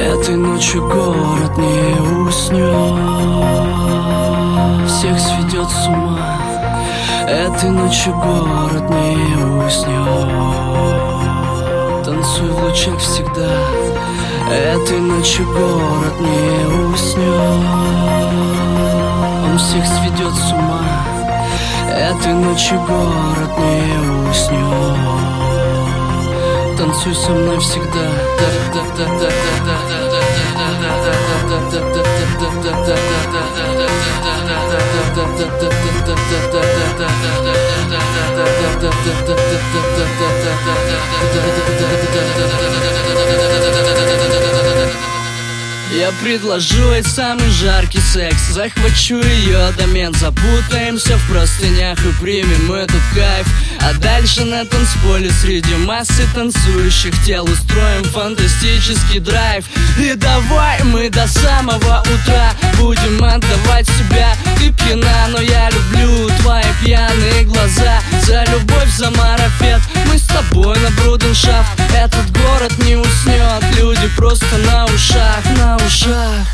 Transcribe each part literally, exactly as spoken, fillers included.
Этой ночью город не уснет, всех сведет с ума. Этой ночью город не уснет, танцуй в лучах всегда. Этой ночью город не уснет, он всех сведет с ума. Этой ночью город не уснет, танцуй со мной всегда. Я предложу ей самый жаркий секс, захвачу ее домен, запутаемся в простынях и примем этот кайф. А дальше на танцполе среди массы танцующих тел устроим фантастический драйв. И давай мы до самого утра будем отдавать себя. Ты пьяна, но я люблю твои пьяные глаза. За любовь, за марафет, мы с тобой на брудершафт. Этот город не уснет, люди просто на ушах, на ушах.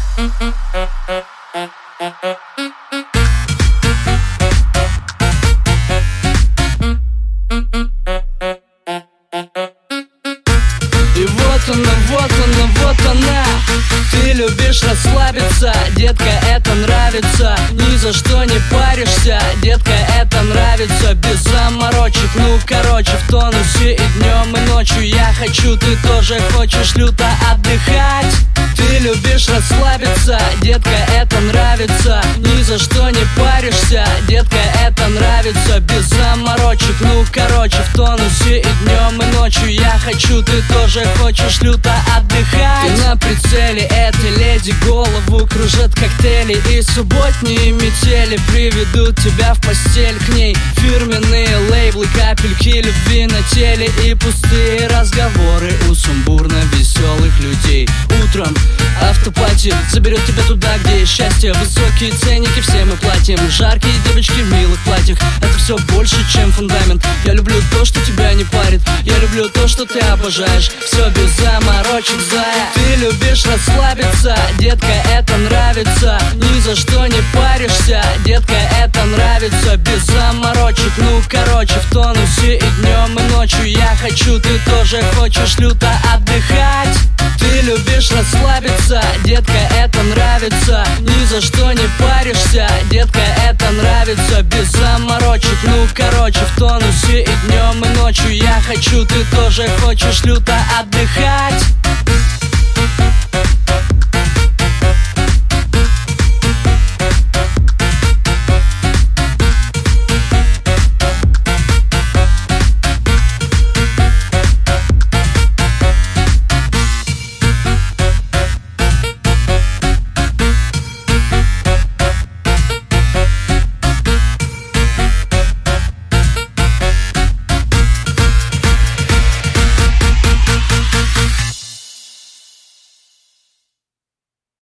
И вот она, вот она, вот она. Ты любишь расслабиться, детка, это нравится. Ни за что не паришься, детка, это нравится. Без заморочек, ну короче, в тонусе и днем, и ночью. Я хочу, ты тоже хочешь люто отдыхать. Ты любишь расслабиться, детка, это нравится. Ни за что не паришься, детка, это нравится. Без заморочек, ну короче, в тонусе и днем, и ночью. Я хочу, ты тоже хочешь люто отдыхать. Ты на прицеле этой леди, голову кружат коктейли. И субботние метели приведут тебя в постель к ней. Фирменные лейблы, капельки любви на теле. И пустые разговоры у сумбурно веселых людей. Утром автопати заберет тебя туда, где есть счастье. Высокие ценники, все мы платим. Жаркие девочки в милых платьях, это все больше, чем фундамент. Я люблю то, что тебя не парит, я люблю то, что ты обожаешь. Все без заморочек, зая. Ты любишь расслабиться, детка, это нравится. Ни за что не паришься, детка, это нравится. Без заморочек, ну короче, в тонусе и днем, и ночью. Я хочу, ты тоже хочешь люто отдыхать. Ты любишь расслабиться, детка, это нравится. Ни за что не паришься, детка, это нравится. Без заморочек, ну короче, в тонусе и днем, и ночью. Я хочу, ты тоже хочешь люто отдыхать.